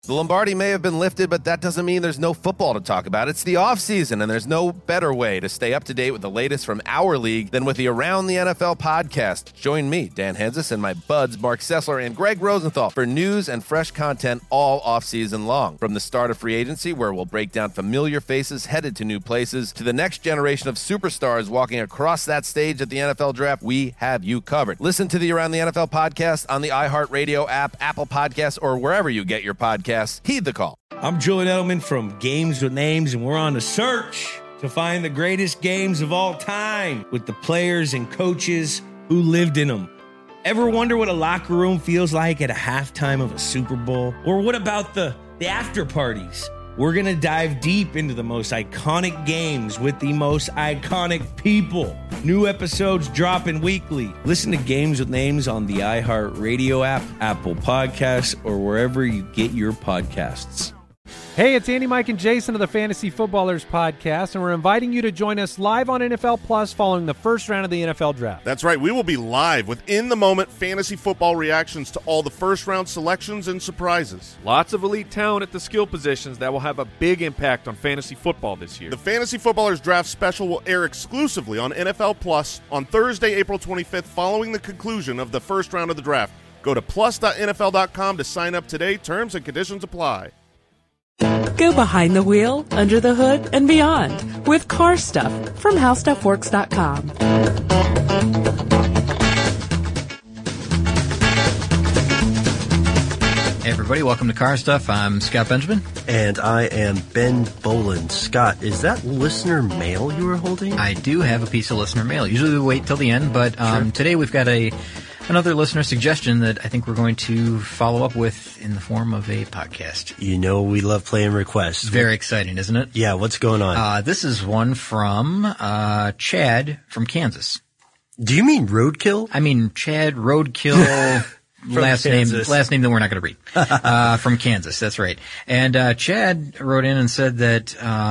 The Lombardi may have been lifted, but that doesn't mean there's no football to talk about. It's the offseason, and there's no better way to stay up to date with the latest from our league than with the Around the NFL podcast. Join me, Dan Henzis, and my buds Mark Sessler and Greg Rosenthal for news and fresh content all offseason long. From the start of free agency, where we'll break down familiar faces headed to new places, to the next generation of superstars walking across that stage at the NFL Draft, we have you covered. Listen to the Around the NFL podcast on the iHeartRadio app, Apple Podcasts, or wherever you get your podcasts. Heed the call. I'm Julian Edelman from Games with Names, and we're on a search to find the greatest games of all time with the players and coaches who lived in them. Ever wonder what a locker room feels like at a halftime of a Super Bowl? Or what about the after parties? We're going to dive deep into the most iconic games with the most iconic people. New episodes dropping weekly. Listen to Games with Names on the iHeartRadio app, Apple Podcasts, or wherever you get your podcasts. Hey, it's Andy, Mike, and Jason of the Fantasy Footballers Podcast, and we're inviting you to join us live on NFL Plus following the first round of the NFL Draft. That's right. We will be live with in-the-moment fantasy football reactions to all the first-round selections and surprises. Lots of elite talent at the skill positions that will have a big impact on fantasy football this year. The Fantasy Footballers Draft Special will air exclusively on NFL Plus on Thursday, April 25th, following the conclusion of the first round of the draft. Go to plus.nfl.com to sign up today. Terms and conditions apply. Go behind the wheel, under the hood, and beyond with Car Stuff from HowStuffWorks.com. Hey everybody, welcome to Car Stuff. I'm Scott Benjamin. And I am Ben Boland. Scott, is that listener mail you were holding? I do have a piece of listener mail. Usually we wait till the end, but today we've got another listener suggestion that I think we're going to follow up with in the form of a podcast. You know we love playing requests. Very exciting, isn't it? Yeah, what's going on? This is one from Chad from Kansas. Do you mean Roadkill? I mean Chad Roadkill. last name that we're not going to read. From Kansas, that's right. And Chad wrote in and said that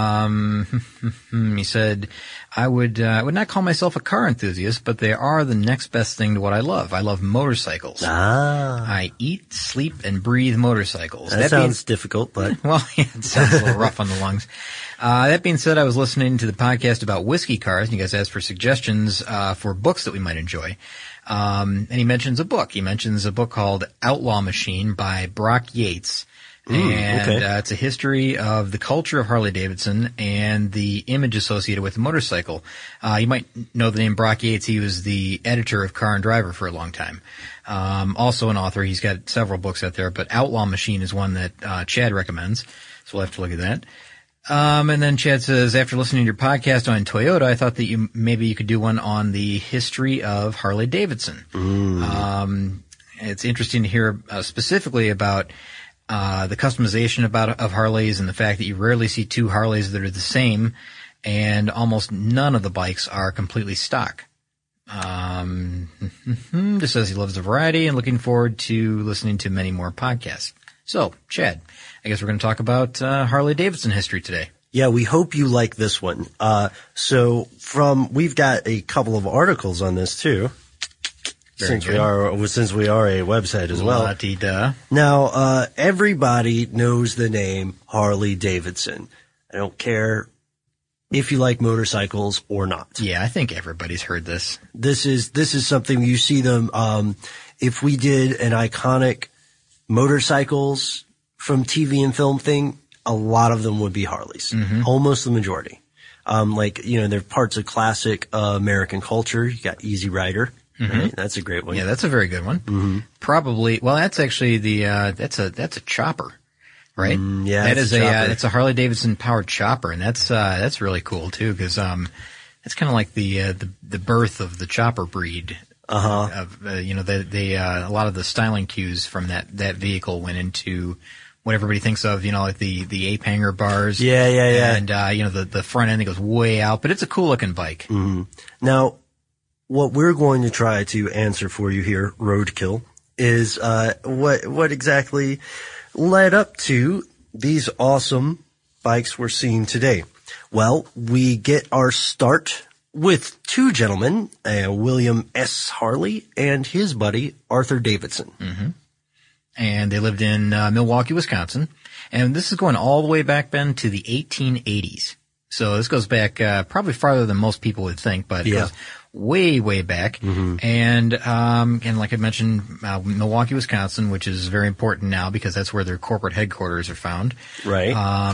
he said, I would not call myself a car enthusiast, but they are the next best thing to what I love. I love motorcycles. I eat, sleep, and breathe motorcycles. That sounds difficult, but well, yeah, it sounds a little rough on the lungs. That being said, I was listening to the podcast about whiskey cars, and you guys asked for suggestions for books that we might enjoy. And he mentions a book. He mentions a book called Outlaw Machine by Brock Yates. It's a history of the culture of Harley-Davidson and the image associated with the motorcycle. You might know the name Brock Yates. He was the editor of Car and Driver for a long time. Also an author. He's got several books out there, but Outlaw Machine is one that Chad recommends. So we'll have to look at that. And then Chad says, after listening to your podcast on Toyota, I thought that maybe you could do one on the history of Harley-Davidson. It's interesting to hear specifically about the customization of Harleys and the fact that you rarely see two Harleys that are the same, and almost none of the bikes are completely stock. Just says he loves the variety and looking forward to listening to many more podcasts. So, Chad, I guess we're going to talk about Harley-Davidson history today. Yeah, we hope you like this one. We've got a couple of articles on this too. Since we are a website as well. La-di-da. Now, everybody knows the name Harley Davidson. I don't care if you like motorcycles or not. Yeah, I think everybody's heard this. This is something you see them, if we did an iconic motorcycles from TV and film thing, a lot of them would be Harleys. Almost the majority. They're parts of classic American culture. You got Easy Rider. Right? That's a great one. Yeah, that's a very good one. Probably. Well, that's actually that's a chopper, right? Yeah, that is it's a Harley Davidson powered chopper, and that's really cool too, because it's kind of like the birth of the chopper breed. A lot of the styling cues from that vehicle went into what everybody thinks of, like the ape hanger bars. Yeah. And the front end that goes way out, but it's a cool looking bike. Now, what we're going to try to answer for you here, Roadkill, is what exactly led up to these awesome bikes we're seeing today. Well, we get our start with two gentlemen, William S. Harley and his buddy Arthur Davidson. and they lived in Milwaukee, Wisconsin. And this is going all the way back, Ben, to the 1880s. So this goes back probably farther than most people would think, but it goes way, way back. And like I mentioned, Milwaukee, Wisconsin, which is very important now because that's where their corporate headquarters are found. Right.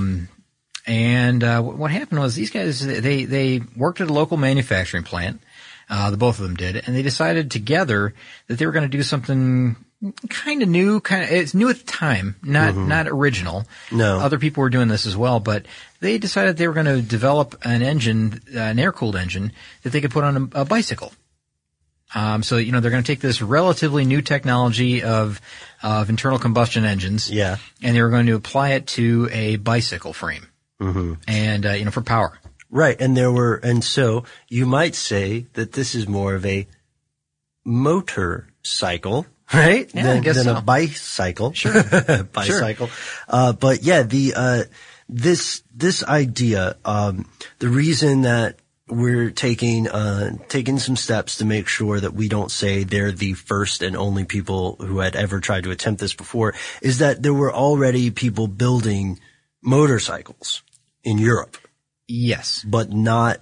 What happened was these guys, they worked at a local manufacturing plant. The both of them did, and they decided together that they were going to do something kind of new. It's new at the time, not original. No, other people were doing this as well, but they decided they were going to develop an engine, an air-cooled engine that they could put on a bicycle. So they're going to take this relatively new technology of internal combustion engines, and they were going to apply it to a bicycle frame, and for power. Right, and so you might say that this is more of a motorcycle, right? Yeah, I guess than so. A bicycle. Sure. Bicycle. Sure. But yeah, this idea, the reason that we're taking some steps to make sure that we don't say they're the first and only people who had ever tried to attempt this before is that there were already people building motorcycles in Europe. Yes. But not,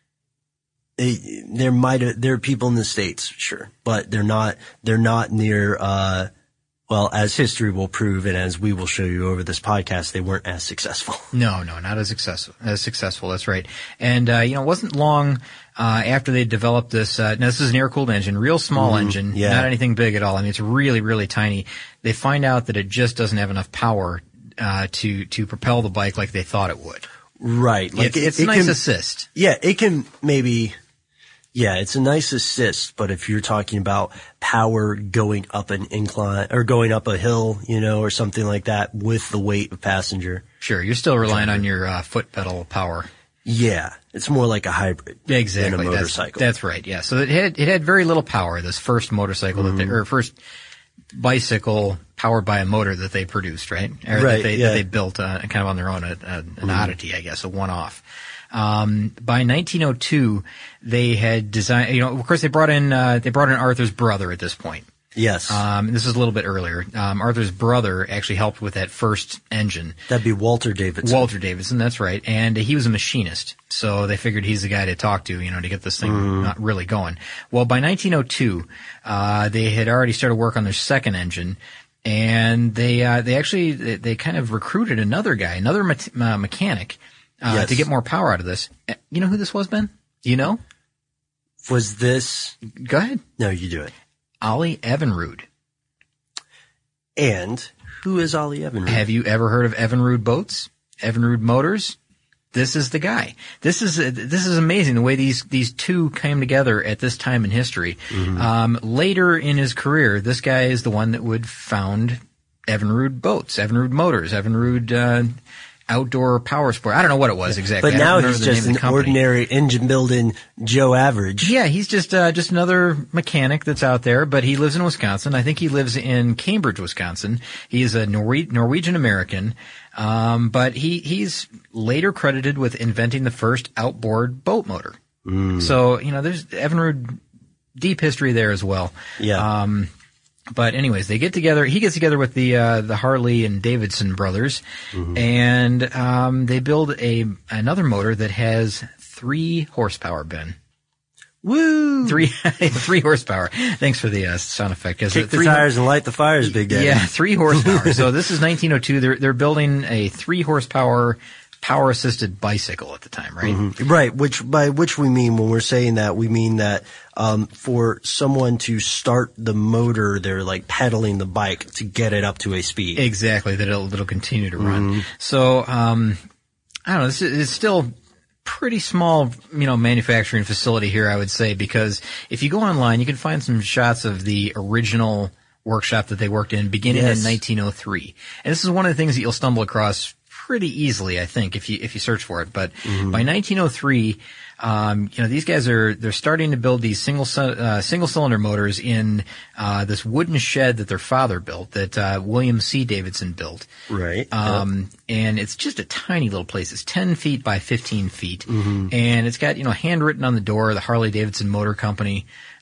there are people in the States, sure, but they're not near, as history will prove and as we will show you over this podcast, they weren't as successful. No, not as successful. That's right. And, it wasn't long, after they developed this, now this is an air-cooled engine, real small engine, not anything big at all. I mean, it's really, really tiny. They find out that it just doesn't have enough power, to propel the bike like they thought it would. Right. Like it's a nice assist. Yeah, it can maybe, it's a nice assist, but if you're talking about power going up an incline or going up a hill, or something like that with the weight of passenger. Sure, you're still relying on your foot pedal power. Yeah, it's more like a hybrid exactly. than a motorcycle. That's right, yeah. So it had very little power, this first motorcycle first bicycle powered by a motor that they produced, right? Or that they built kind of on their own, an oddity, I guess, a one-off. By 1902, they had designed, of course they brought in Arthur's brother at this point. Yes. This is a little bit earlier. Arthur's brother actually helped with that first engine. That'd be Walter Davidson. Walter Davidson, that's right. And he was a machinist. So they figured he's the guy to talk to, to get this thing not really going. Well, by 1902, they had already started work on their second engine. And they kind of recruited another guy, another mechanic, to get more power out of this. You know who this was, Ben? Do you know? Was this? Go ahead. No, you do it. Ollie Evinrude. And who is Ollie Evinrude? Have you ever heard of Evinrude Boats? Evinrude Motors? This is the guy. This is amazing the way these two came together at this time in history. Later in his career, this guy is the one that would found Evinrude Boats, Evinrude Motors, Evinrude Outdoor Power Sport. I don't know what it was exactly. But now he's just an ordinary engine building Joe Average. Yeah, he's just another mechanic that's out there, but he lives in Wisconsin. I think he lives in Cambridge, Wisconsin. He is a Norwegian American. But he's later credited with inventing the first outboard boat motor. So, there's Evinrude, deep history there as well. Yeah. But anyways, they get together. He gets together with the Harley and Davidson brothers, and they build another motor that has 3 horsepower. Ben, woo! 3 horsepower. Thanks for the sound effect. Kick the tires and light the fires, Big Daddy. Yeah, 3 horsepower. So this is 1902. They're building a 3 horsepower power assisted bicycle at the time, right? Right. By which we mean, when we're saying that, we mean that for someone to start the motor, they're like pedaling the bike to get it up to a speed. Exactly. That'll continue to run. So I don't know. It's still pretty small, manufacturing facility here, I would say, because if you go online, you can find some shots of the original workshop that they worked in beginning in 1903. And this is one of the things that you'll stumble across pretty easily, I think, if you search for it. But by 1903, these guys they're starting to build these single cylinder motors in this wooden shed that their father built, that William C. Davidson built. Right. And it's just a tiny little place. It's 10 feet by 15 feet, and it's got handwritten on the door, the Harley Davidson Motor Company.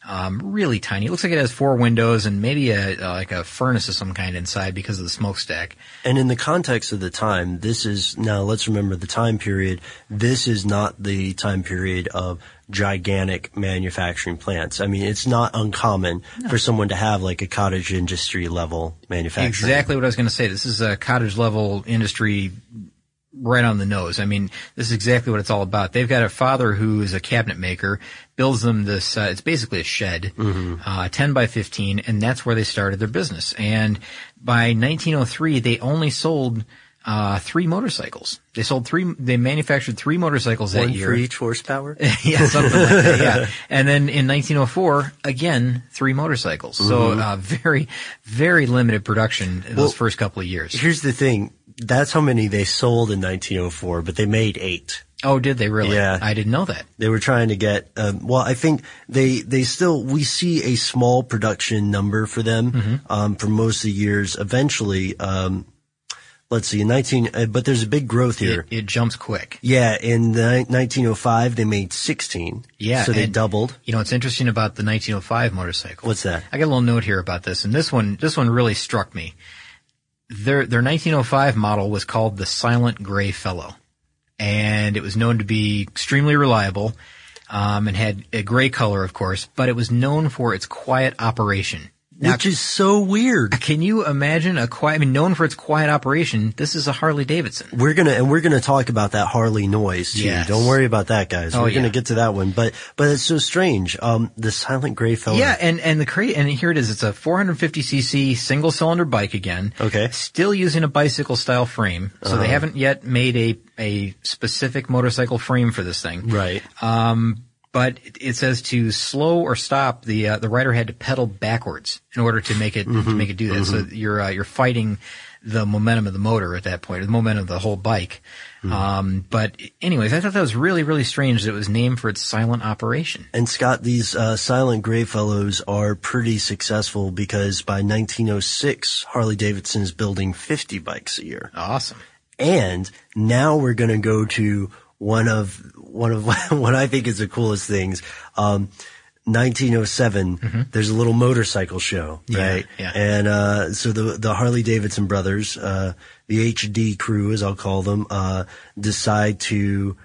Really tiny. It looks like it has 4 windows and maybe like a furnace of some kind inside because of the smokestack. And in the context of the time, now let's remember the time period. This is not the time period of gigantic manufacturing plants. I mean, it's not uncommon for someone to have like a cottage industry level manufacturing. Exactly what I was going to say. This is a cottage level industry right on the nose. I mean, this is exactly what it's all about. They've got a father who is a cabinet maker, builds them this, it's basically a shed, 10 by 15, and that's where they started their business. And by 1903, they only sold 3 motorcycles. They manufactured 3 motorcycles that year. One for each horsepower? Yeah, something like that, yeah. And then in 1904, again, 3 motorcycles. So, very, very limited production in those first couple of years. Here's the thing. That's how many they sold in 1904, but they made 8. Oh, did they really? Yeah. I didn't know that. They were trying to get, I think we see a small production number for them, for most of the years. Eventually, let's see, but there's a big growth here. It jumps quick. Yeah, in 1905, they made 16. Yeah. So they doubled. You know, what's interesting about the 1905 motorcycle? What's that? I got a little note here about this, and this one really struck me. Their 1905 model was called the Silent Gray Fellow, and it was known to be extremely reliable, and had a gray color, of course, but it was known for its quiet operation. Now, which is so weird. Can you imagine known for its quiet operation, this is a Harley Davidson. We're gonna talk about that Harley noise too. Yes. Don't worry about that, guys. We're gonna get to that one. But it's so strange. The Silent Gray Fellow. Yeah, and here it is. It's a 450cc single cylinder bike again. Okay. Still using a bicycle style frame. So they haven't yet made a specific motorcycle frame for this thing. Right. But it says to slow or stop, the rider had to pedal backwards in order to make it do that. So you're fighting the momentum of the motor at that point, or the momentum of the whole bike. But anyways, I thought that was really, really strange that it was named for its silent operation. And Scott, these Silent Gray Fellows are pretty successful because by 1906, Harley Davidson is building 50 bikes a year. Awesome. And now we're going to go to one of what I think is the coolest things. 1907, there's a little motorcycle show, right? Yeah. And so the Harley Davidson brothers, the HD crew, as I'll call them, decide to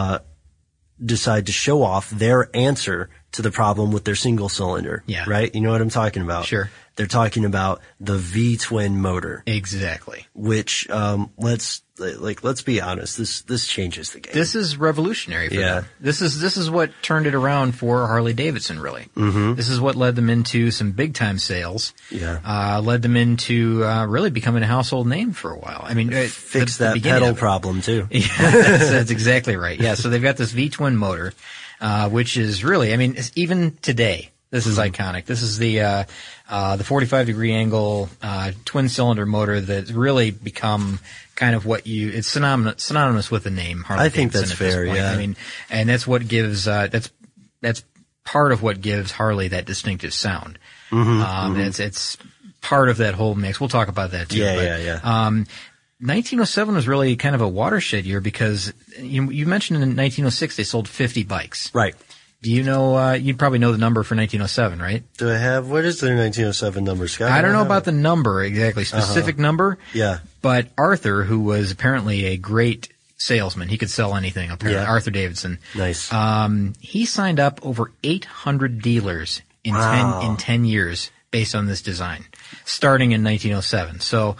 show off their answer to the problem with their single cylinder. Yeah. Right? You know what I'm talking about? Sure. They're talking about the V-twin motor. Exactly. Which, let's be honest, this changes the game. This is revolutionary for them. This is what turned it around for Harley Davidson, really. This is what led them into some big time sales. Yeah. Led them into, really becoming a household name for a while. I mean, fix that pedal problem too. Yeah, that's exactly right. Yeah. So they've got this V-twin motor, which is really, I mean, even today, this is iconic. This is the 45-degree angle, twin cylinder motor that's really become kind of it's synonymous with the name Harley Davidson. I think that's fair, yeah. I mean, and that's what gives, that's part of what gives Harley that distinctive sound. It's part of that whole mix. We'll talk about that too. Yeah. 1907 was really kind of a watershed year because you mentioned in 1906 they sold 50 bikes. Right. Do you know, you'd probably know the number for 1907, right? Do I have, what is their 1907 number, Scott? I don't know about the number exactly, specific number. Yeah. But Arthur, who was apparently a great salesman, he could sell anything apparently, Arthur Davidson. Nice. He signed up over 800 dealers in 10 years based on this design, starting in 1907. So,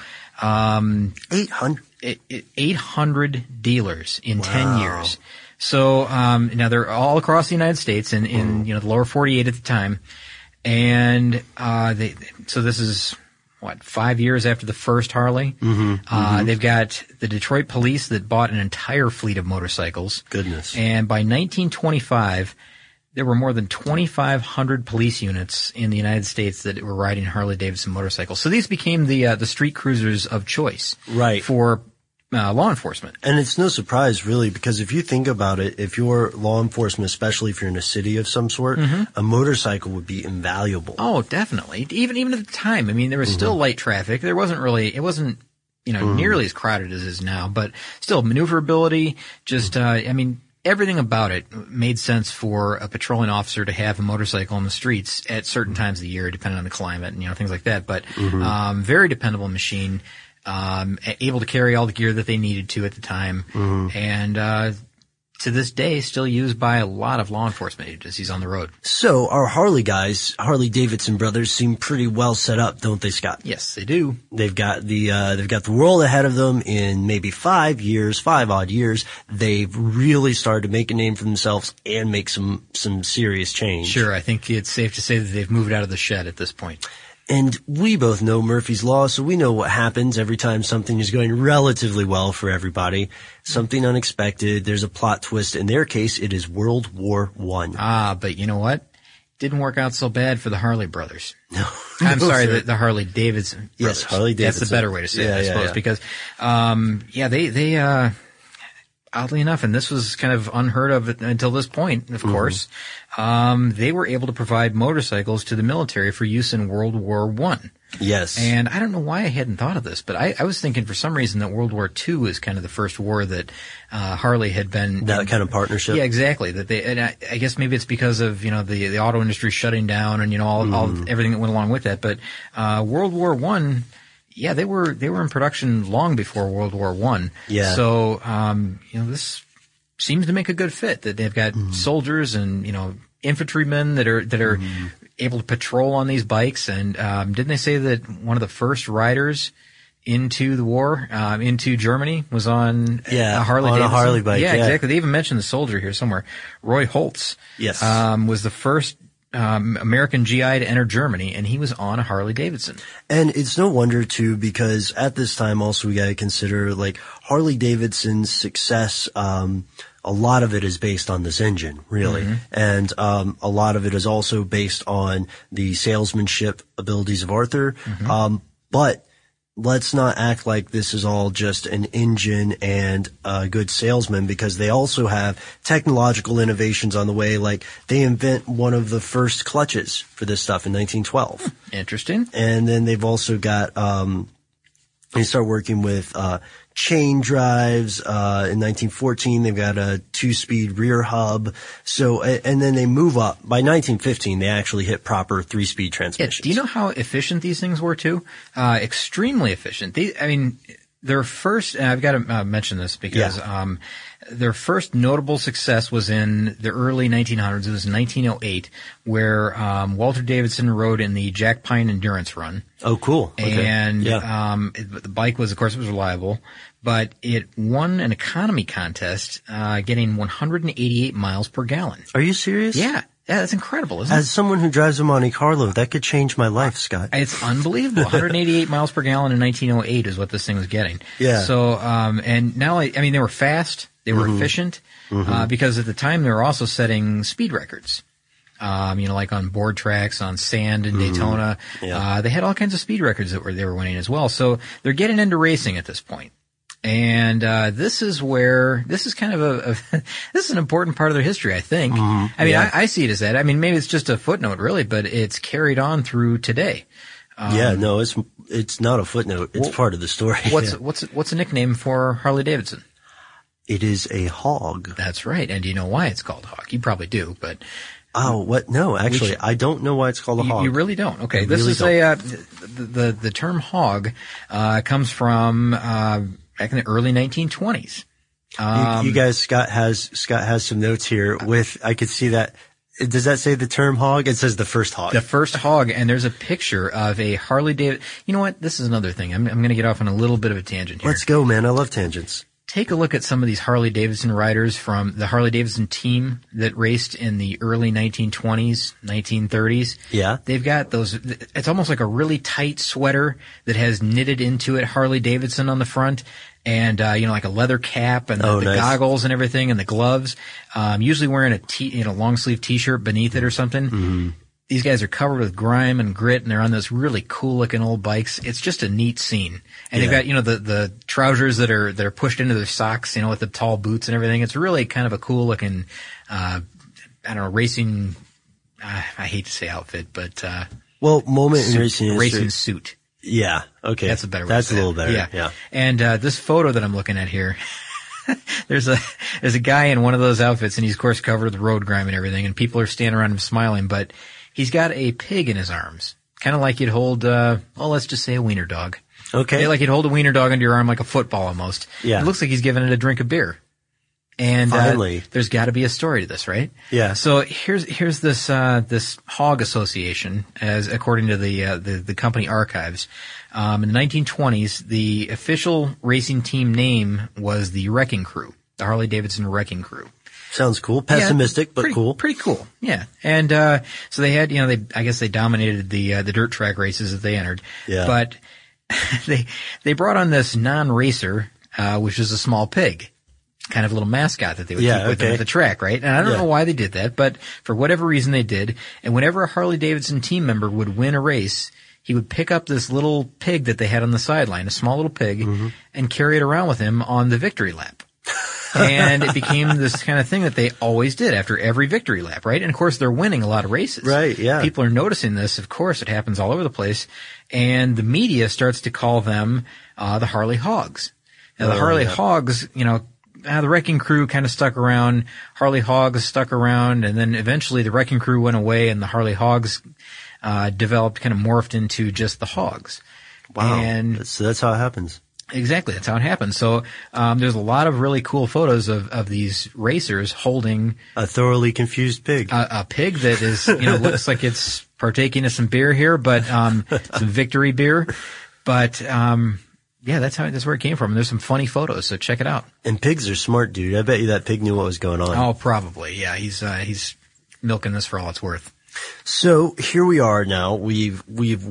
800 dealers in 10 years. So, now they're all across the United States in the lower 48 at the time. And, so this is, 5 years after the first Harley? They've got the Detroit police that bought an entire fleet of motorcycles. Goodness. And by 1925, there were more than 2,500 police units in the United States that were riding Harley Davidson motorcycles. So these became the street cruisers of choice. Right. For law enforcement. And it's no surprise, really, because if you think about it, if you're law enforcement, especially if you're in a city of some sort, a motorcycle would be invaluable. Oh, definitely. Even at the time. I mean, there was still light traffic. It wasn't nearly as crowded as it is now, but still maneuverability, just, everything about it made sense for a patrolling officer to have a motorcycle on the streets at certain times of the year, depending on the climate and, things like that. But, very dependable machine, able to carry all the gear that they needed to at the time. And, to this day, still used by a lot of law enforcement agencies on the road. So our Harley guys, Harley Davidson brothers, seem pretty well set up, don't they, Scott? Yes, they do. They've got the world ahead of them in maybe 5 odd years. They've really started to make a name for themselves and make some serious change. Sure, I think it's safe to say that they've moved out of the shed at this point. And we both know Murphy's Law, so we know what happens every time something is going relatively well for everybody. Something unexpected, there's a plot twist. In their case, it is World War I. But you know what? Didn't work out so bad for the Harley brothers. No. I'm sorry, the Harley Davidson brothers. Yes, Harley Davidson. That's the better way to say it, I suppose. Because, they oddly enough, and this was kind of unheard of until this point, of course, they were able to provide motorcycles to the military for use in World War I. Yes. And I don't know why I hadn't thought of this, but I was thinking for some reason that World War II was kind of the first war that Harley had been... That kind of partnership? Yeah, exactly. And I guess maybe it's because of, the auto industry shutting down and, all everything that went along with that. But World War I... Yeah, they were in production long before World War I. Yeah. So, this seems to make a good fit that they've got soldiers and, infantrymen that are able to patrol on these bikes. And, didn't they say that one of the first riders into the war, into Germany was on a Harley Davidson? On a Harley bike. Yeah, exactly. They even mentioned the soldier here somewhere. Roy Holtz. Yes. Was the first American GI to enter Germany, and he was on a Harley Davidson. And it's no wonder too, because at this time also we got to consider Harley Davidson's success. A lot of it is based on this engine, really, and a lot of it is also based on the salesmanship abilities of Arthur. But let's not act like this is all just an engine and a good salesman, because they also have technological innovations on the way. Like they invent one of the first clutches for this stuff in 1912. Interesting. And then they've also got, they start working with, chain drives, in 1914. They've got a 2-speed rear hub. So, and then they move up. By 1915, they actually hit proper 3-speed transmissions. Yeah, do you know how efficient these things were too? Extremely efficient. Their first, and I've got to mention this because, their first notable success was in the early 1900s. It was 1908, where Walter Davidson rode in the Jack Pine Endurance Run. Oh, cool. Okay. And the bike was, of course, it was reliable, but it won an economy contest, getting 188 miles per gallon. Are you serious? Yeah. Yeah, that's incredible, isn't it? As someone who drives a Monte Carlo, that could change my life, Scott. It's unbelievable. 188 miles per gallon in 1908 is what this thing was getting. Yeah. So, and now, they were fast. They were efficient, because at the time they were also setting speed records. Like on board tracks, on sand in Daytona. Yeah. They had all kinds of speed records that they were winning as well. So they're getting into racing at this point. And, this is kind of this is an important part of their history, I think. I see it as that. Maybe it's just a footnote really, but it's carried on through today. No, it's not a footnote. It's part of the story. What's a nickname for Harley Davidson? It is a hog. That's right. And do you know why it's called hog? You probably do, but. Oh, what? No, actually, I don't know why it's called a hog. You really don't? Okay. The term hog, comes from, back in the early 1920s. You guys, Scott has some notes here I could see that. Does that say the term hog? It says the first hog. The first hog, and there's a picture of a Harley Davidson. You know what? This is another thing. I'm going to get off on a little bit of a tangent here. Let's go, man. I love tangents. Take a look at some of these Harley Davidson riders from the Harley Davidson team that raced in the early 1920s, 1930s. Yeah. They've got those, it's almost like a really tight sweater that has knitted into it Harley Davidson on the front. And, like a leather cap and the nice. Goggles and everything and the gloves. Usually wearing a long sleeve t-shirt beneath it or something. Mm-hmm. These guys are covered with grime and grit, and they're on those really cool looking old bikes. It's just a neat scene. And they've got, the trousers that are pushed into their socks, with the tall boots and everything. It's really kind of a cool looking, racing, I hate to say outfit, but, moment in racing history. Racing suit. Yeah. Okay. That's a better way That's to say a little better. Yeah. And, this photo that I'm looking at here, there's a guy in one of those outfits, and he's of course covered with road grime and everything, and people are standing around him smiling, but he's got a pig in his arms, kind of like you'd hold, let's just say a wiener dog. Okay. Yeah, like you'd hold a wiener dog under your arm like a football almost. Yeah. It looks like he's giving it a drink of beer. And Finally. there's got to be a story to this, right? Yeah. So here's this hog association, as according to the company archives. In the 1920s, the official racing team name was the Wrecking Crew, the Harley Davidson Wrecking Crew. Sounds cool. Pessimistic, but cool. Pretty cool. Yeah. And so they had, I guess they dominated the dirt track races that they entered. Yeah. But they brought on this non-racer, which was a small pig. Kind of a little mascot that they would keep with them at the track, right? And I don't know why they did that, but for whatever reason they did. And whenever a Harley Davidson team member would win a race, he would pick up this little pig that they had on the sideline, a small little pig, and carry it around with him on the victory lap. And it became this kind of thing that they always did after every victory lap, right? And of course they're winning a lot of races. Right, yeah. People are noticing this, of course, it happens all over the place. And the media starts to call them the Harley Hogs. Now the Harley Hogs, the Wrecking Crew kind of stuck around, Harley Hogs stuck around, and then eventually the Wrecking Crew went away and the Harley Hogs developed, kind of morphed into just the Hogs. Wow. And So that's how it happens. Exactly, that's how it happens. So there's a lot of really cool photos of these racers holding a thoroughly confused pig. A pig that is, looks like it's partaking of some beer here, but some victory beer. But yeah, that's where it came from. And there's some funny photos, so check it out. And pigs are smart, dude. I bet you that pig knew what was going on. Oh, probably. Yeah, he's milking this for all it's worth. So here we are now. We're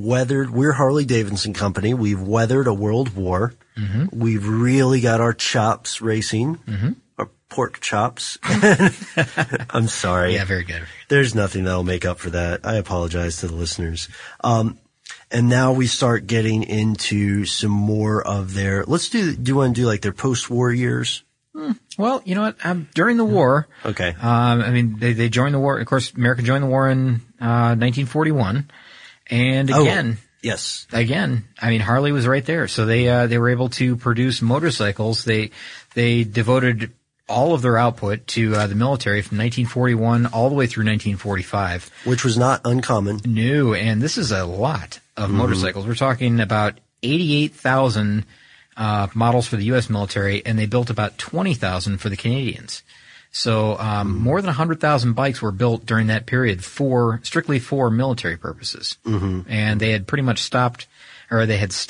Harley Davidson Company. We've weathered a world war. Mm-hmm. We've really got our chops racing. Mm-hmm. Our pork chops. I'm sorry. Yeah, very good. There's nothing that'll make up for that. I apologize to the listeners. And now we start getting into some more of their, do you want to do like their post-war years? Well, you know what? During the war, okay. They joined the war. Of course, America joined the war in 1941, and again, yes, Harley was right there. So they were able to produce motorcycles. They devoted all of their output to the military from 1941 all the way through 1945, which was not uncommon. No, and this is a lot of motorcycles. We're talking about 88,000 models for the U.S. military, and they built about 20,000 for the Canadians. So more than 100,000 bikes were built during that period strictly for military purposes. Mm-hmm. And they had pretty much stopped. I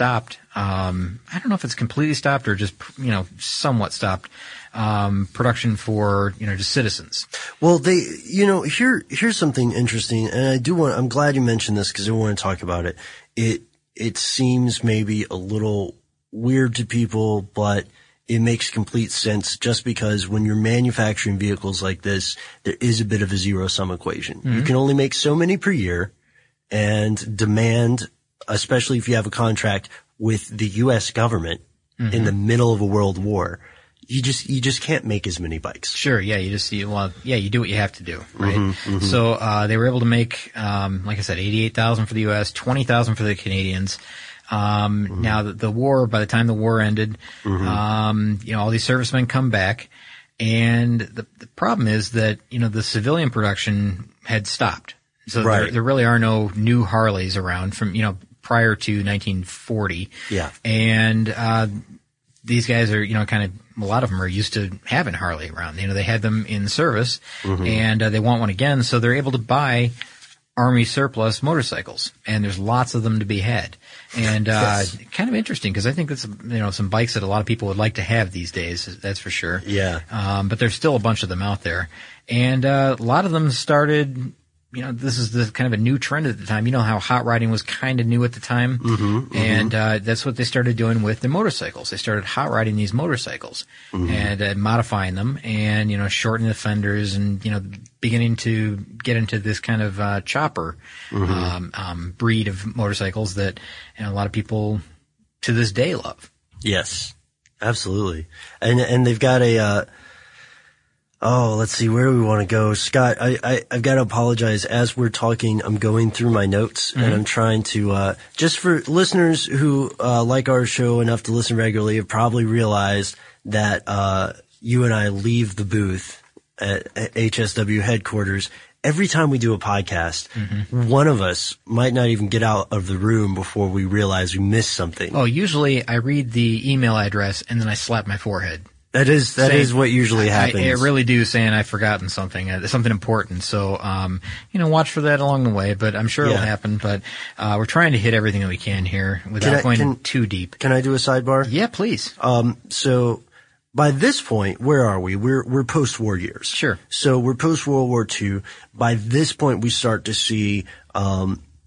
don't know if it's completely stopped or just somewhat stopped production for just citizens. Well, here's something interesting, and I'm glad you mentioned this because I want to talk about it. It seems maybe a little weird to people, but it makes complete sense just because when you're manufacturing vehicles like this, there is a bit of a zero-sum equation. Mm-hmm. You can only make so many per year, and demand, especially if you have a contract with the U.S. government in the middle of a world war, you just can't make as many bikes. Sure, yeah, you do what you have to do, right? Mm-hmm, mm-hmm. So they were able to make, like I said, 88,000 for the U.S., 20,000 for the Canadians. Now the war, by the time the war ended, all these servicemen come back, and the problem is that, the civilian production had stopped. So there really are no new Harleys around from, prior to 1940. Yeah. And, these guys are, a lot of them are used to having Harley around. They had them in service, and they want one again, so they're able to buy Army surplus motorcycles, and there's lots of them to be had. And kind of interesting because I think that's some bikes that a lot of people would like to have these days. That's for sure. Yeah. But there's still a bunch of them out there, and a lot of them started. This is the kind of a new trend at the time. How hot rodding was kind of new at the time, and that's what they started doing with the motorcycles. They started hot rodding these motorcycles and modifying them, and shortening the fenders, and beginning to get into this kind of chopper breed of motorcycles that a lot of people to this day love. Yes, absolutely, and they've got a. Let's see, where do we want to go? Scott, I've got to apologize. As we're talking, I'm going through my notes, and I'm trying to, just for listeners who, like our show enough to listen regularly, have probably realized that, you and I leave the booth at HSW headquarters, every time we do a podcast, one of us might not even get out of the room before we realize we missed something. Oh, usually I read the email address and then I slap my forehead. That is what usually happens. I really do, saying I've forgotten something, something important. So, watch for that along the way, but I'm sure it'll happen. But, we're trying to hit everything that we can here without going too deep. Can I do a sidebar? Yeah, please. So by this point, where are we? We're post-war years. Sure. So we're post-World War II. By this point, we start to see, a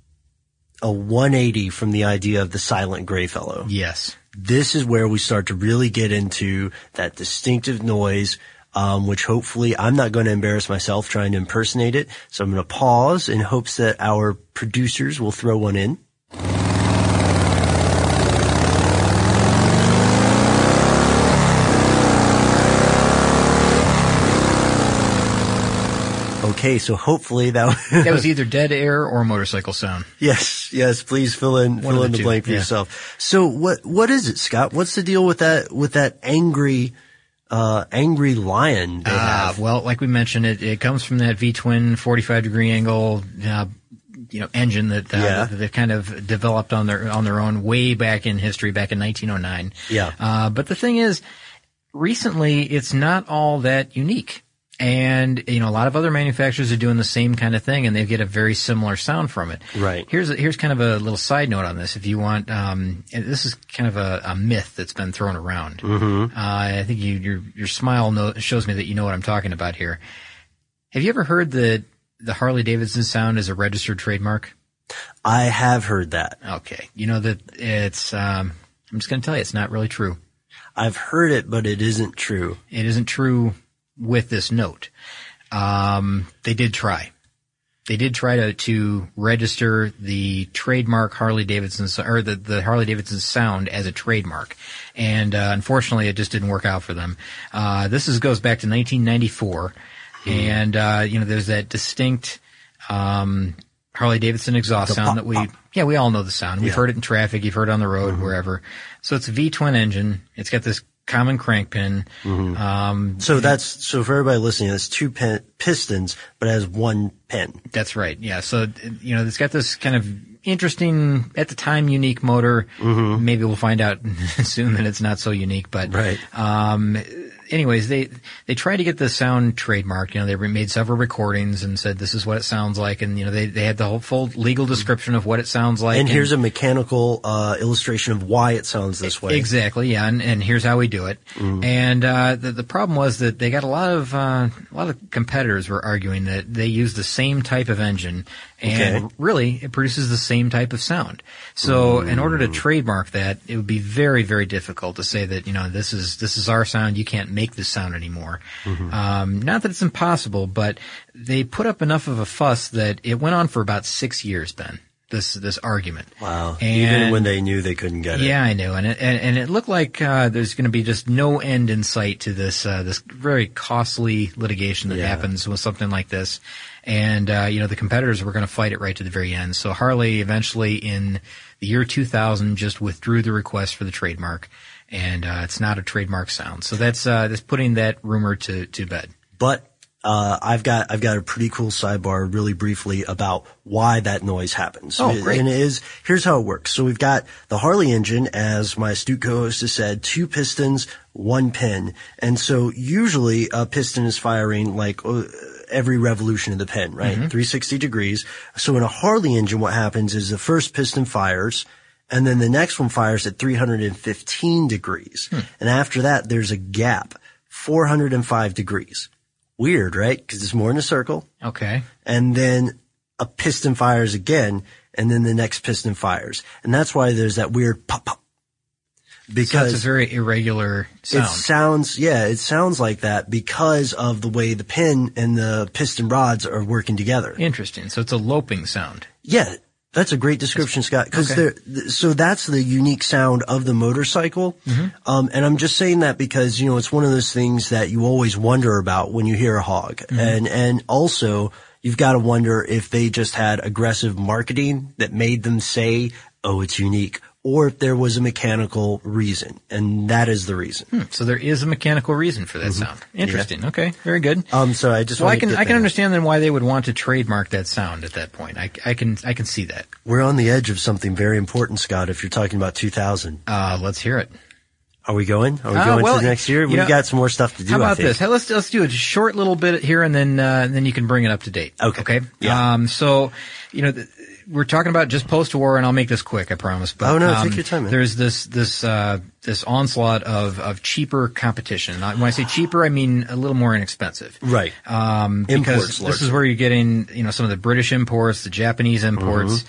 180 from the idea of the silent gray fellow. Yes. This is where we start to really get into that distinctive noise, which hopefully I'm not going to embarrass myself trying to impersonate it. So I'm going to pause in hopes that our producers will throw one in. Okay, so hopefully that was either dead air or motorcycle sound. Yes, please fill in the blank for yourself. So what is it, Scott? What's the deal with that angry lion they have? Well, like we mentioned, it comes from that V-twin 45-degree angle engine that they've kind of developed on their own way back in history, back in 1909. Yeah. But the thing is, recently it's not all that unique. And, a lot of other manufacturers are doing the same kind of thing, and they get a very similar sound from it. Right. Here's kind of a little side note on this. If you want, this is kind of a myth that's been thrown around. Mm-hmm. I think your smile shows me that you know what I'm talking about here. Have you ever heard that the Harley-Davidson sound is a registered trademark? I have heard that. Okay. You know that it's, I'm just going to tell you, it's not really true. I've heard it, but it isn't true. It isn't true with this note. They did try. They did try to register the trademark Harley-Davidson, or the Harley-Davidson sound as a trademark. And, unfortunately, it just didn't work out for them. This goes back to 1994. And, there's that distinct, Harley-Davidson exhaust sound that we all know the sound. We've heard it in traffic. You've heard it on the road, wherever. So it's a V-twin engine. It's got this common crank pin. So for everybody listening, it's two pistons, but it has one pin. That's right. Yeah. So, it's got this kind of interesting, at the time, unique motor. Maybe we'll find out soon that it's not so unique, but, right. Anyways, they tried to get the sound trademarked. They made several recordings and said this is what it sounds like, and they had the whole full legal description of what it sounds like. And here's a mechanical illustration of why it sounds this way. Exactly, yeah, and here's how we do it. And the problem was that they got a lot of competitors were arguing that they use the same type of engine, and really it produces the same type of sound. So in order to trademark that, it would be very, very difficult to say that this is our sound. You can't make this sound anymore. Not that it's impossible, but they put up enough of a fuss that it went on for about 6 years, Ben. This argument. Wow. And, even when they knew they couldn't get it. Yeah, I know. And it looked like there's going to be just no end in sight to this very costly litigation that happens with something like this. And the competitors were going to fight it right to the very end. So Harley eventually in the year 2000 just withdrew the request for the trademark. And it's not a trademark sound. So that's putting that rumor to bed. But I've got a pretty cool sidebar really briefly about why that noise happens. Oh, great. And here's how it works. So we've got the Harley engine, as my astute co-host has said, two pistons, one pin. And so usually a piston is firing like every revolution of the pin, right? 360 degrees. So in a Harley engine, what happens is the first piston fires, and then the next one fires at 315 degrees. And after that, there's a gap, 405 degrees. Weird, right? Because it's more in a circle. Okay. And then a piston fires again, and then the next piston fires. And that's why there's that weird pop, pop. Because so it's a very irregular sound. It sounds like that because of the way the pin and the piston rods are working together. Interesting. So it's a loping sound. Yeah. That's a great description, Scott. So that's the unique sound of the motorcycle. And I'm just saying that because, it's one of those things that you always wonder about when you hear a hog. And also you've got to wonder if they just had aggressive marketing that made them say, oh, it's unique, or if there was a mechanical reason, and that is the reason. So there is a mechanical reason for that sound. Interesting. Yeah. Okay, very good. So I just I can understand then why they would want to trademark that sound at that point. I can see that. We're on the edge of something very important, Scott. If you're talking about 2000, let's hear it. Are we going? Are we going to the next year? We've got some more stuff to do. How about this? Hey, let's do a short little bit here, and then you can bring it up to date. Okay. Yeah. So, we're talking about just post-war, and I'll make this quick, I promise. But, take your time, man. There's this onslaught of cheaper competition. When I say cheaper, I mean a little more inexpensive. Right. Because imports, this is where you're getting, some of the British imports, the Japanese imports,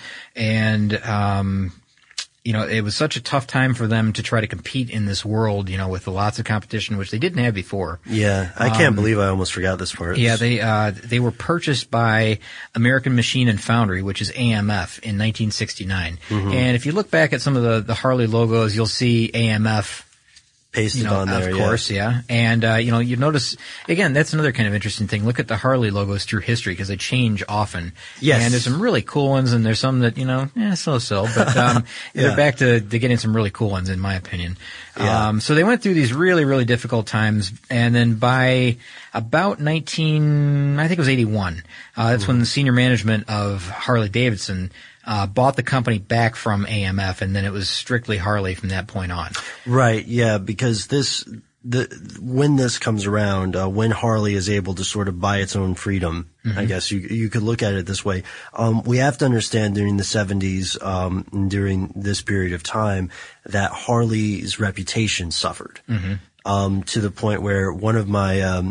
and, it was such a tough time for them to try to compete in this world, with lots of competition, which they didn't have before. Yeah, I can't believe I almost forgot this part. Yeah, they were purchased by American Machine and Foundry, which is AMF, in 1969. And if you look back at some of the Harley logos, you'll see AMF pasted on there, of course, yeah. And, you notice, again, that's another kind of interesting thing. Look at the Harley logos through history because they change often. Yes. And there's some really cool ones and there's some that, so-so. But, they're back to getting some really cool ones in my opinion. Yeah. So they went through these really, really difficult times. And then by about I think it was 81, that's when the senior management of Harley Davidson bought the company back from AMF, and then it was strictly Harley from that point on. Right, yeah, because when this comes around, when Harley is able to sort of buy its own freedom, I guess you could look at it this way. We have to understand during the 70s, during this period of time, that Harley's reputation suffered, to the point where one of my,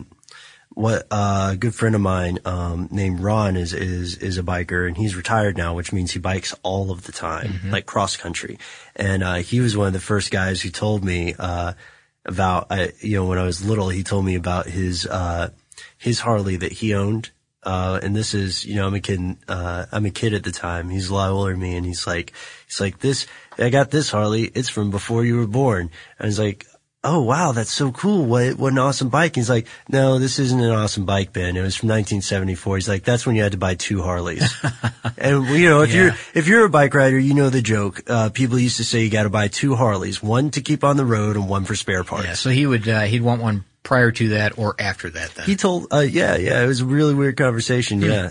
a good friend of mine, named Ron is a biker, and he's retired now, which means he bikes all of the time, like cross country. And, he was one of the first guys who told me, about, when I was little, he told me about his Harley that he owned. And this is, I'm a kid at the time. He's a lot older than me, and he's like, I got this Harley. It's from before you were born. And I was like, oh wow, that's so cool. What an awesome bike. He's like, no, this isn't an awesome bike, Ben. It was from 1974. He's like, that's when you had to buy 2 Harleys. And if you're a bike rider, you know the joke. People used to say you got to buy 2 Harleys, one to keep on the road and one for spare parts. Yeah, so he'd want one prior to that or after that then. He told, it was a really weird conversation. Yeah.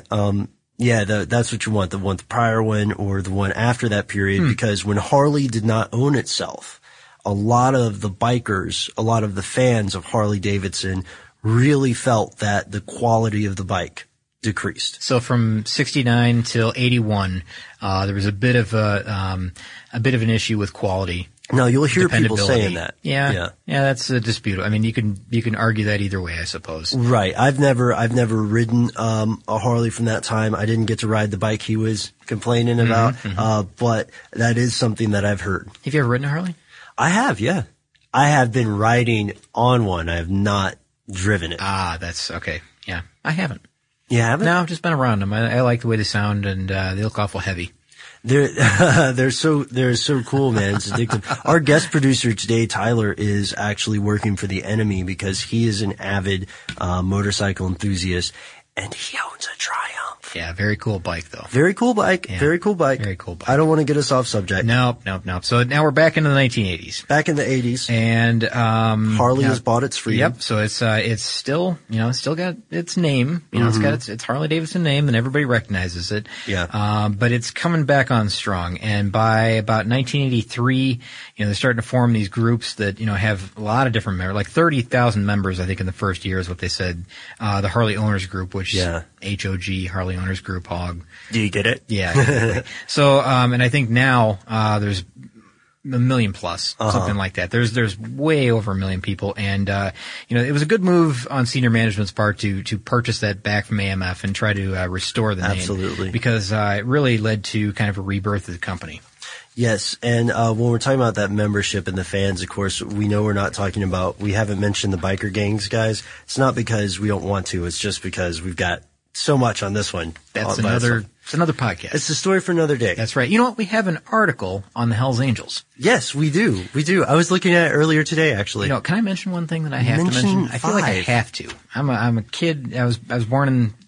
That's what you want. The prior one or the one after that period, because when Harley did not own itself, a lot of the bikers, a lot of the fans of Harley Davidson really felt that the quality of the bike decreased. So from 69 till 81, there was a bit of an issue with quality. No, you'll hear people saying that. Yeah, that's a dispute. I mean, you can argue that either way, I suppose. Right. I've never ridden, a Harley from that time. I didn't get to ride the bike he was complaining about. But that is something that I've heard. Have you ever ridden a Harley? I have, yeah. I have been riding on one. I have not driven it. That's okay. Yeah, I haven't. You haven't? No, I've just been around them. I like the way they sound, and they look awful heavy. They're so cool, man. It's addictive. Our guest producer today, Tyler, is actually working for the Enemy because he is an avid motorcycle enthusiast, and he owns a Triumph. Yeah, very cool bike though. Very cool bike. Yeah, very cool bike. Very cool bike. I don't want to get us off subject. Nope. So now we're back into the 1980s. Back in the 80s. And Harley has bought its freedom. Yep. So it's still, it's still got its name. It's got its Harley Davidson name, and everybody recognizes it. Yeah. But it's coming back on strong. And by about 1983, they're starting to form these groups that, have a lot of different members, like 30,000 members, I think, in the first year is what they said. The Harley Owners Group, which is HOG, Harley Owners Group, HOG. Do you get it? Yeah. Exactly. So, and I think now, there's a million plus, something like that. There's way over 1 million people. And, it was a good move on senior management's part to purchase that back from AMF and try to, restore the name. Absolutely. Because, it really led to kind of a rebirth of the company. Yes, and when we're talking about that membership and the fans, of course, we know we haven't mentioned the biker gangs, guys. It's not because we don't want to, it's just because we've got so much on this one. It's another podcast. It's a story for another day. That's right. You know what? We have an article on the Hells Angels. Yes, we do. I was looking at it earlier today, actually. Can I mention one thing that I have to mention? I feel like I have to. I'm a kid. I was born in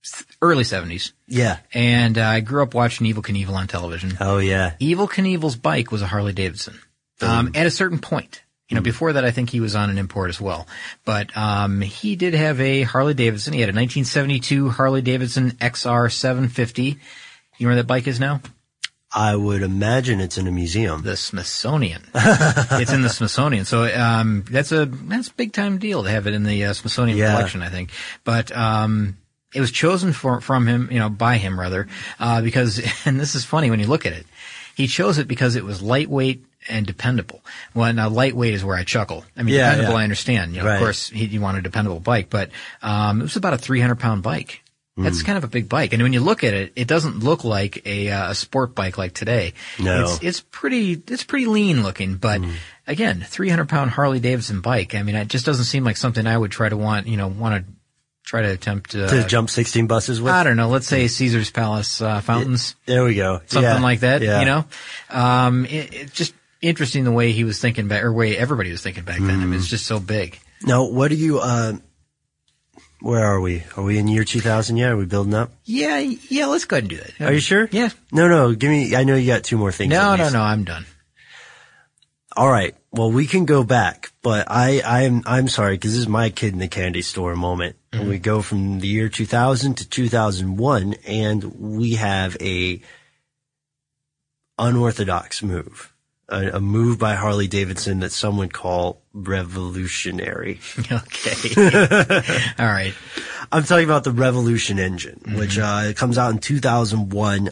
early 70s. Yeah. And I grew up watching Evel Knievel on television. Oh, yeah. Evel Knievel's bike was a Harley Davidson. At a certain point. Before that, I think he was on an import as well. But he did have a Harley Davidson. He had a 1972 Harley Davidson XR 750. You know where that bike is now? I would imagine it's in a museum. The Smithsonian. It's in the Smithsonian. So that's a big time deal to have it in the Smithsonian collection, I think. But it was chosen by him because, and this is funny when you look at it, he chose it because it was lightweight and dependable. Well, now lightweight is where I chuckle. I mean, dependable, I understand. Right. Of course, he wanted a dependable bike, but it was about a 300-pound bike. That's kind of a big bike. And when you look at it, it doesn't look like a sport bike like today. No. It's pretty lean looking, but again, 300-pound Harley Davidson bike. I mean, it just doesn't seem like something I would try to try to attempt to jump 16 buses with. I don't know. Let's say Caesar's Palace fountains. There we go. Something like that. Yeah. It's just interesting the way he was thinking back, or way everybody was thinking back then. I mean, it's just so big. Now, what do you? Where are we? Are we in year 2000 yet? Are we building up? Yeah. Let's go ahead and do that. Are you sure? Yeah. No. Give me. I know you got two more things. No. I'm done. All right. Well, we can go back, but I'm sorry because this is my kid in the candy store moment. Mm-hmm. And we go from the year 2000 to 2001, and we have a unorthodox move. A move by Harley Davidson that some would call revolutionary. Okay. All right. I'm talking about the Revolution engine, which comes out in 2001.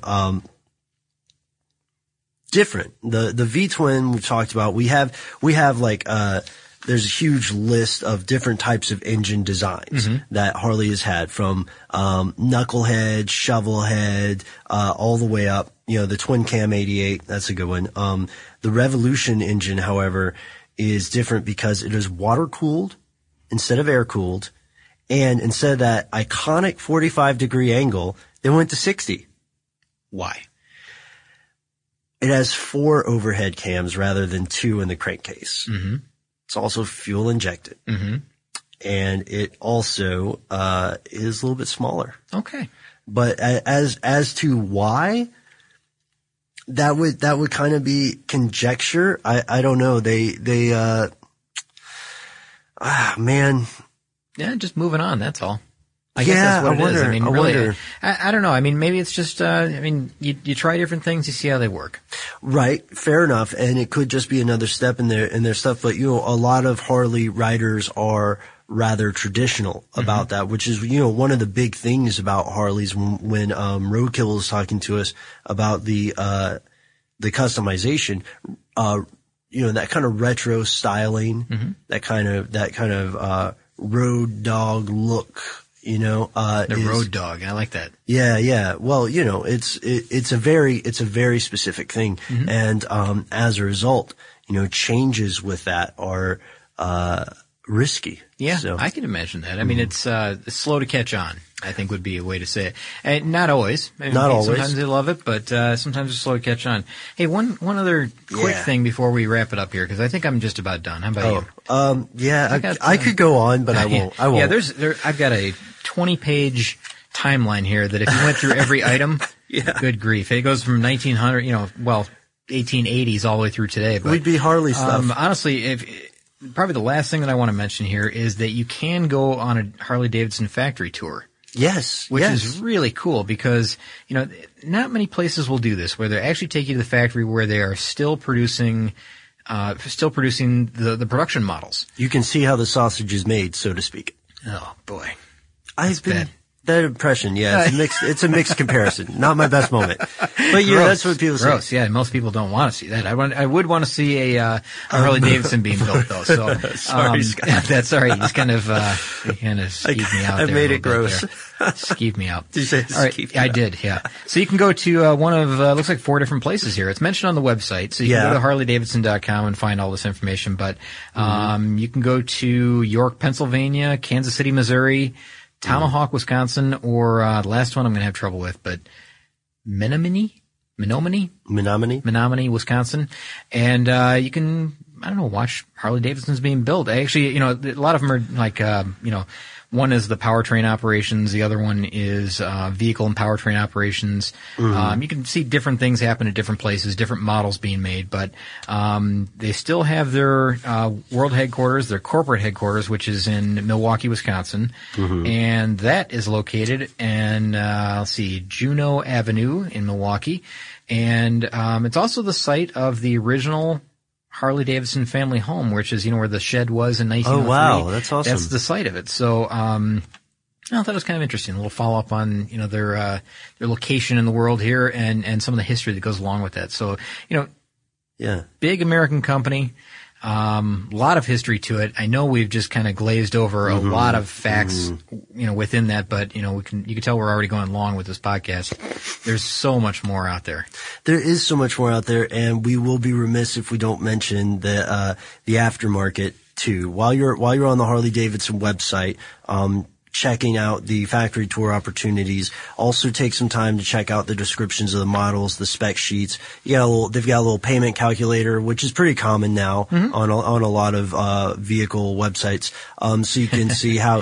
Different. The V-twin we've talked about. We have there's a huge list of different types of engine designs that Harley has had, from knucklehead, shovelhead, all the way up. The twin cam 88, that's a good one. The Revolution engine, however, is different because it is water cooled instead of air cooled. And instead of that iconic 45-degree angle, they went to 60. Why? It has 4 overhead cams rather than 2 in the crankcase. Mm-hmm. It's also fuel injected. Mm-hmm. And it also is a little bit smaller. Okay. But as to why, that would kind of be conjecture. I don't know. Man. Yeah, just moving on. That's all. I guess that's what it is. I mean, really, I don't know. I mean, maybe it's just, you try different things, you see how they work. Right. Fair enough. And it could just be another step in their stuff. But, a lot of Harley riders are rather traditional about that, which is, one of the big things about Harleys when Roadkill was talking to us about the customization, that kind of retro styling, that kind of road dog look. Road dog. I like that. Yeah. Well, it's a very specific thing. Mm-hmm. And, as a result, changes with that are, risky. Yeah. So, I can imagine that. I mean, it's slow to catch on, I think would be a way to say it. And not always. Not always. Sometimes they love it, but, sometimes it's slow to catch on. Hey, one other quick thing before we wrap it up here, because I think I'm just about done. How about you? I could go on, but I won't. Yeah, I've got a 20-page timeline here that if you went through every item, good grief. It goes from 1900, 1880s all the way through today. But, we'd be Harley stuff. Honestly, probably the last thing that I want to mention here is that you can go on a Harley Davidson factory tour. Yes. Which is really cool because, not many places will do this, where they actually take you to the factory where they are still producing the production models. You can see how the sausage is made, so to speak. Oh boy. That impression, it's a mixed comparison. Not my best moment. But that's what people say. Gross, yeah, most people don't want to see that. I would want to see a Harley Davidson being built though, so. Sorry, Scott. That's all right. You just kind of skeeved me out. I made it gross. Skeeved me out. Did you say skeeved me out? I did, yeah. So you can go to one of, looks like 4 different places here. It's mentioned on the website, so you can go to HarleyDavidson.com and find all this information, but, you can go to York, Pennsylvania, Kansas City, Missouri, Tomahawk, Wisconsin, or the last one I'm going to have trouble with, but Menominee, Wisconsin. And you can I don't know, watch Harley Davidsons being built. Actually, a lot of them are like, one is the powertrain operations. The other one is vehicle and powertrain operations. Mm-hmm. You can see different things happen at different places, different models being made, but they still have their world headquarters, their corporate headquarters, which is in Milwaukee, Wisconsin. Mm-hmm. And that is located in, Juneau Avenue in Milwaukee. And it's also the site of the original Harley Davidson family home, which is, where the shed was in 1903. Oh, wow. That's awesome. That's the site of it. So, I thought it was kind of interesting. A little follow-up on, their location in the world here and some of the history that goes along with that. So, yeah, big American company. A lot of history to it. I know we've just kind of glazed over a lot of facts, within that, but, you can tell we're already going long with this podcast. There's so much more out there. There is so much more out there, and we will be remiss if we don't mention the aftermarket too. While you're on the Harley Davidson website, checking out the factory tour opportunities. Also take some time to check out the descriptions of the models, the spec sheets. They've got a little payment calculator, which is pretty common now on a lot of vehicle websites. So you can see how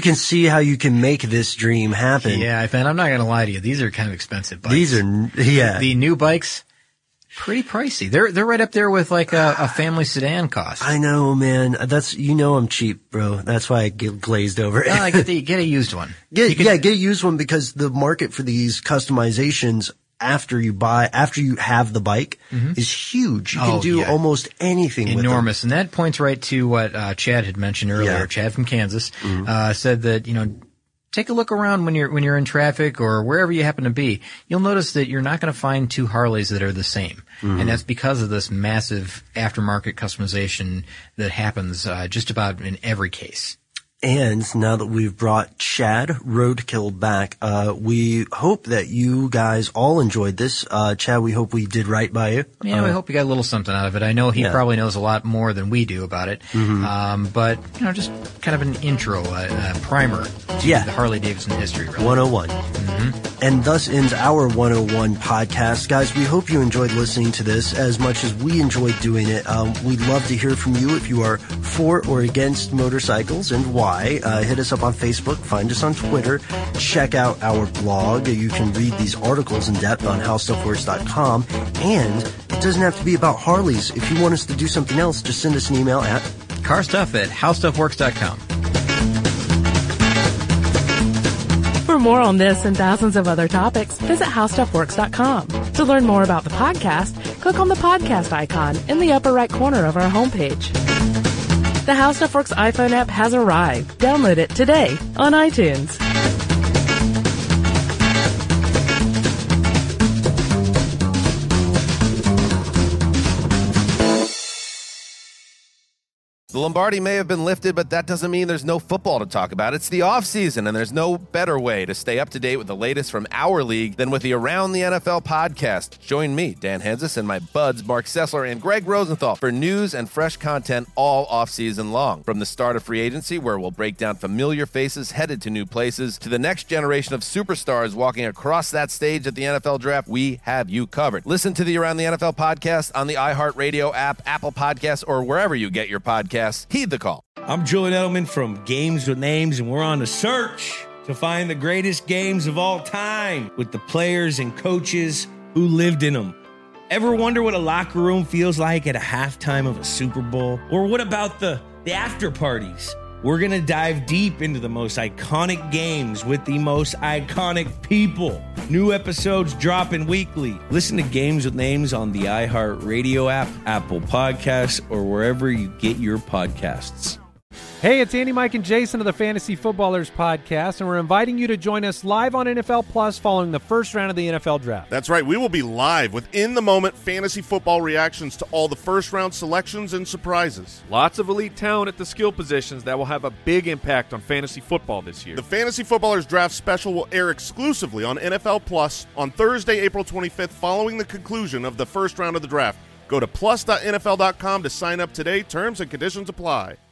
you can make this dream happen. Yeah, man, I'm not gonna lie to you. These are kind of expensive bikes. These are the new bikes. Pretty pricey. They're right up there with like a family sedan cost. I know, man. That's I'm cheap, bro. That's why I get glazed over. Get a used one. Get a used one because the market for these customizations after you have the bike is huge. You can do almost anything with them. Enormous. And that points right to what Chad had mentioned earlier. Yeah. Chad from Kansas said that, take a look around when you're in traffic or wherever you happen to be. You'll notice that you're not going to find two Harleys that are the same. Mm-hmm. And that's because of this massive aftermarket customization that happens just about in every case. And now that we've brought Chad Roadkill back, we hope that you guys all enjoyed this. Chad, we hope we did right by you. Yeah, we hope you got a little something out of it. I know he probably knows a lot more than we do about it. Mm-hmm. But, just kind of an intro, a primer to the Harley Davidson history. Really. 101. Mm-hmm. And thus ends our 101 podcast. Guys, we hope you enjoyed listening to this as much as we enjoyed doing it. We'd love to hear from you if you are for or against motorcycles and why. Hit us up on Facebook, find us on Twitter, check out our blog. You can read these articles in depth on howstuffworks.com, and it doesn't have to be about Harleys. If you want us to do something else, just send us an email at carstuff@howstuffworks.com. For more on this and thousands of other topics, visit howstuffworks.com. To learn more about the podcast, click on the podcast icon in the upper right corner of our homepage. The How Stuff Works iPhone app has arrived. Download it today on iTunes. The Lombardi may have been lifted, but that doesn't mean there's no football to talk about. It's the offseason, and there's no better way to stay up to date with the latest from our league than with the Around the NFL podcast. Join me, Dan Hanzus, and my buds, Mark Sessler and Greg Rosenthal, for news and fresh content all offseason long. From the start of free agency, where we'll break down familiar faces headed to new places, to the next generation of superstars walking across that stage at the NFL Draft, we have you covered. Listen to the Around the NFL podcast on the iHeartRadio app, Apple Podcasts, or wherever you get your podcasts. Heed the call. I'm Julian Edelman from Games with Names, and we're on a search to find the greatest games of all time with the players and coaches who lived in them. Ever wonder what a locker room feels like at a halftime of a Super Bowl? Or what about the after parties? We're going to dive deep into the most iconic games with the most iconic people. New episodes dropping weekly. Listen to Games with Names on the iHeartRadio app, Apple Podcasts, or wherever you get your podcasts. Hey, it's Andy, Mike, and Jason of the Fantasy Footballers podcast, and we're inviting you to join us live on NFL Plus following the first round of the NFL Draft. That's right. We will be live with in-the-moment fantasy football reactions to all the first-round selections and surprises. Lots of elite talent at the skill positions that will have a big impact on fantasy football this year. The Fantasy Footballers Draft Special will air exclusively on NFL Plus on Thursday, April 25th, following the conclusion of the first round of the draft. Go to plus.nfl.com to sign up today. Terms and conditions apply.